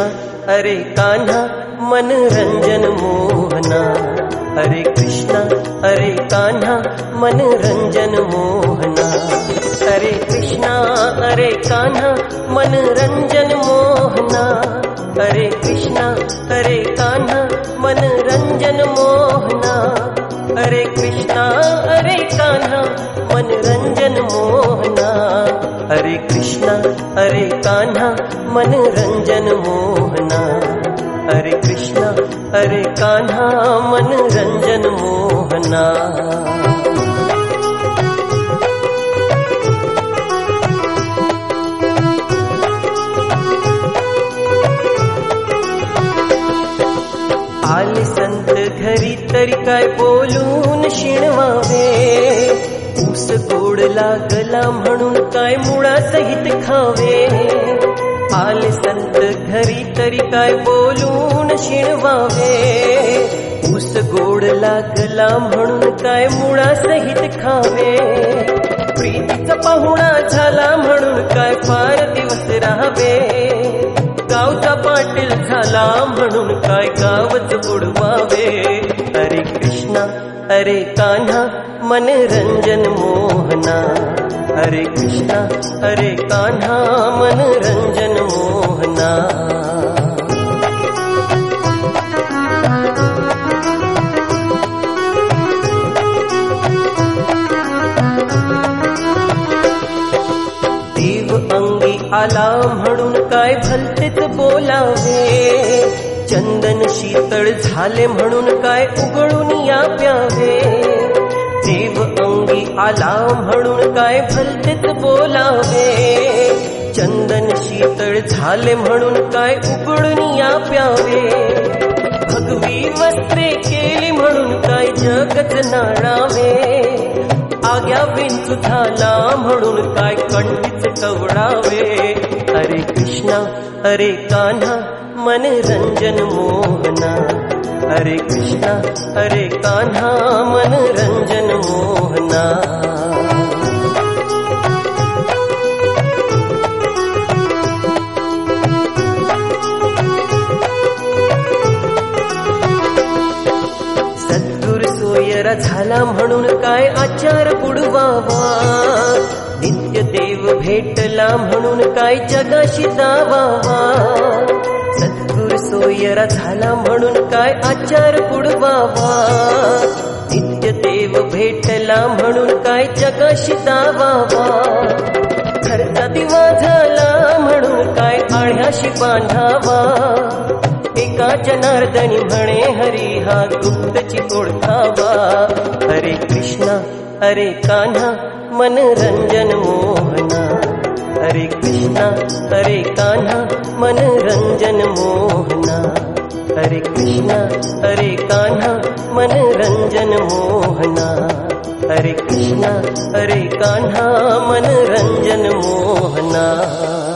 कृष्णा अरे कान्हा मनरंजन मोहना, हरे कृष्णा अरे कान्हा मनरंजन मोहना, हरे कृष्णा अरे कान्हा मनरंजन मोहना, हरे कृष्णा अरे कान्हा मनरंजन मोहना, हरे कृष्णा अरे कान्हा मनरंजन मोहना, हरे कृष्णा अरे कान्हा मनरंजन मोहना, हरे कृष्णा अरे कान्हा मनरंजन मोहना। आले संत घरी तरी काय बोलून शिणवावे, ऊस गोड लागला म्हणून काय मुळासहित खावे। आले संत घरी तरी काय बोलून शिणवावे, ऊस गोड लागला म्हणून काय मुळासहित खावे। प्रीतीचा पाहुणा झाला म्हणून काय फार दिवस राहावे, गावचा पाटील झाला म्हणून काय गावच बुडवावे। हरे कृष्णा अरे कान्हा मनरंजन मोहना, हरे कृष्णा अरे कान्हा मनरंजन मोहना। देव अंगी आला म्हणून काय भलतेच बोलावे, चंदन शीतळ झाले म्हणून काय उघडून या प्यावे। देव अंगी आला म्हणून काय भलतेच बोलावे, चंदन शीतळ झाले म्हणून काय उघडून या प्यावे। भगवी वस्त्रे केली म्हणून काय जगच नाणावे, आग्या विंचू झाला म्हणून काय कंठीच कवडावे। हरे कृष्णा हरे कान्हा मनरंजन मोहना, हरे कृष्णा हरे कान्हा मनरंजन मोहना। सद्गुर सोयरा झाला म्हणून काय आचार बुडवावा, नित्य देव भेटला म्हणून काय जगाशी दावावा। सद्गुर सोयरा झाला म्हणून काय आचार बुडवावा, नित्य देव भेटला म्हणून काय जगाशी दावावा। घरचा दिवा झाला म्हणून काय आळ्याशी बांधावा, एका जनार्दनी म्हणे हरी हा गुप्तची ओळखावा। हरे कृष्णा हरे कान्हा मनरंजन मोहना, हरे कृष्णा हरे कान्हा मनरंजन मोहना, हरे कृष्णा हरे कान्हा मनरंजन मोहना, हरे कृष्णा हरे कान्हा मनरंजन मोहना।